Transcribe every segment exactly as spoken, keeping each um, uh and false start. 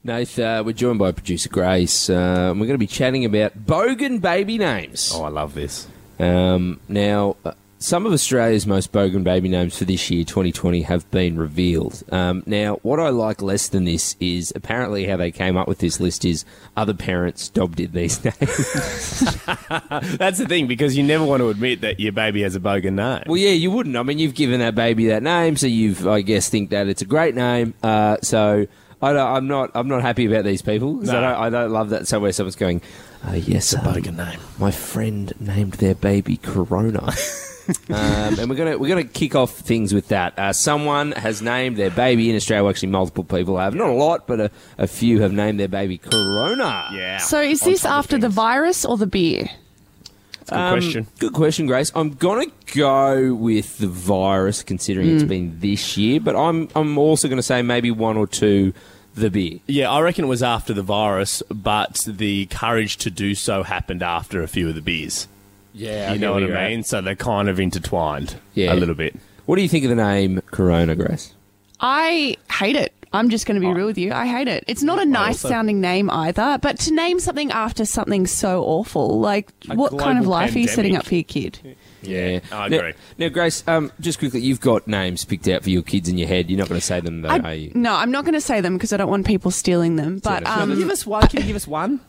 Nath, uh, we're joined by producer Grace. Uh, and we're going to be chatting about bogan baby names. Oh, I love this. Um, now, uh, some of Australia's most bogan baby names for this year, twenty twenty, have been revealed. Um, now, what I like less than this is apparently how they came up with this list is other parents dobbed in these names. That's the thing, because you never want to admit that your baby has a bogan name. Well, yeah, you wouldn't. I mean, you've given that baby that name, so you've, I guess, think that it's a great name. Uh, so I don't, I'm not, I'm not happy about these people. 'Cause No. I, don't, I don't love that somewhere someone's going, oh, yes, It's a um, bogan name. my friend named their baby Corona. um, and we're gonna we're gonna kick off things with that. Uh, someone has named their baby in Australia. Well, actually, multiple people have. Not a lot, but a, a few have named their baby Corona. Yeah. So is On this top of after the things. virus or the beer? Good Um, question. Good question, Grace. I'm gonna go with the virus, considering Hmm. it's been this year. But I'm I'm also gonna say maybe one or two the beer. Yeah, I reckon it was after the virus, but the courage to do so happened after a few of the beers. Yeah, You know what I mean? So they're kind of intertwined Yeah. a little bit. What do you think of the name Corona, Grace? I hate it. I'm just going to be real with you. I hate it. It's not a nice also- sounding name either, but to name something after something so awful, like A what kind of global life are you setting pandemic. up for your kid? Yeah, I now, agree. Now, Grace, um, just quickly, you've got names picked out for your kids in your head. You're not going to say them, though, I- are you? no, I'm not going to say them because I don't want people stealing them. But Fair enough. um, give us one. Can you give us one?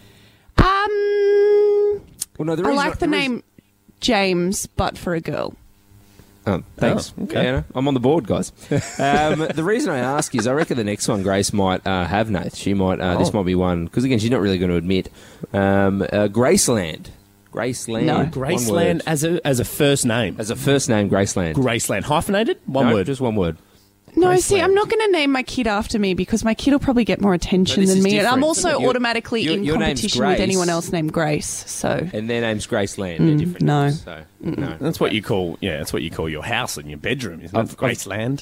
um, Well, no, the I reason like the reason- name James, but for a girl. Oh, thanks. Oh, okay. Yeah, no, I'm on the board, guys. Um, the reason I ask is I reckon the next one Grace might uh, have, Nath. She might. Uh, This Oh. might be one because again she's not really going to admit. Um, uh, Graceland, Graceland, No. one Graceland word. as a as a first name. as a first name, Graceland. Graceland hyphenated. One No, word. just one word. No, see, Graceland. I'm not going to name my kid after me because my kid will probably get more attention No, this than is me. And I'm different. also Your- automatically your- in your name's competition with Grace. anyone else named Grace. So And their name's Graceland. They're different. no. names, So, no. That's what you call yeah. That's what you call your house and your bedroom, isn't it? I've- Graceland.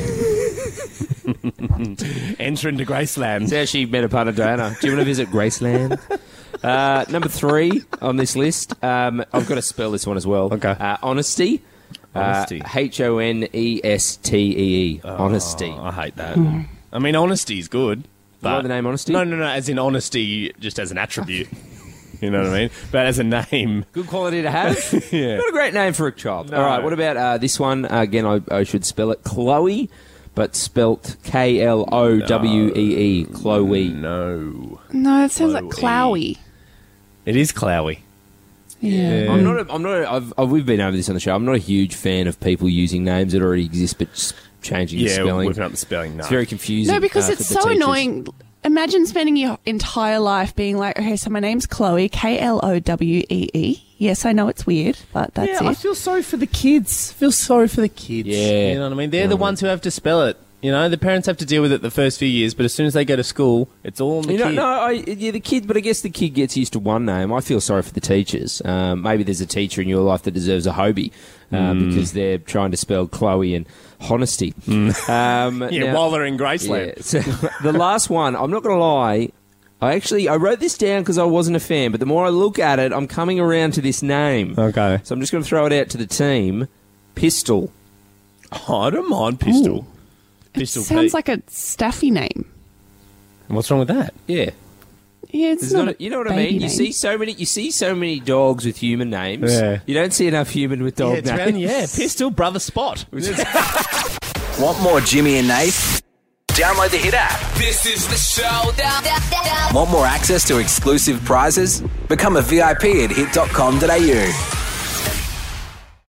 I've- Enter into Graceland. It's how she met upon Diana. Do you want to visit Graceland? Uh, number three on this list. Um, I've got to spell this one as well. Okay. Uh, honesty. Honesty. Uh, H O N E S T E E. Honesty. Oh, I hate that. I mean, honesty is good. But like the name Honesty? No, no, no. As in honesty, just as an attribute. You know what I mean? But as a name, Good quality to have. yeah. Not a great name for a child. No. All right, what about uh, this one? Uh, again, I, I should spell it Chloe, but spelt K L O W E E. Chloe. No, no, it sounds like Chloe. Clowy. it is Chloe. Yeah. I'm not. A, I'm not. A, I've, I've, we've been over this on the show. I'm not a huge fan of people using names that already exist but just changing the Yeah, spelling. whipping up the spelling. No. It's very confusing. No, because uh, it's for the so teachers. annoying. Imagine spending your entire life being like, okay, so my name's Chloe, K L O W E E. Yes, I know it's weird, but that's yeah, I it. feel sorry for the kids. Feel sorry for the kids. Yeah. You know what I mean? They're the ones who have to spell it. You know, the parents have to deal with it the first few years, but as soon as they go to school, it's all on the You know, kid. no, I, yeah, the kid, but I guess the kid gets used to one name. I feel sorry for the teachers. Um, maybe there's a teacher in your life that deserves a Hobie uh, Mm. because they're trying to spell Chloe and honesty. Mm. Um, Yeah, now- while they're in Graceland. Yeah, so the last one, I'm not going to lie. I actually I wrote this down because I wasn't a fan, but the more I look at it, I'm coming around to this name. Okay. So I'm just going to throw it out to the team. Pistol. Oh, I don't mind Pistol. Ooh. Pistol It sounds Pete. like a staffy name. What's wrong with that? Yeah. Yeah, it's There's not. not a- you know what I baby mean? You name. see so many. You see so many dogs with human names. Yeah. You don't see enough human with dog yeah, it's names. around- yeah, Pistol, Brother Spot. Want more Jimmy and Nath? Download the Hit app. This is the showdown. Want more access to exclusive prizes? Become a V I P at hit dot com dot a u.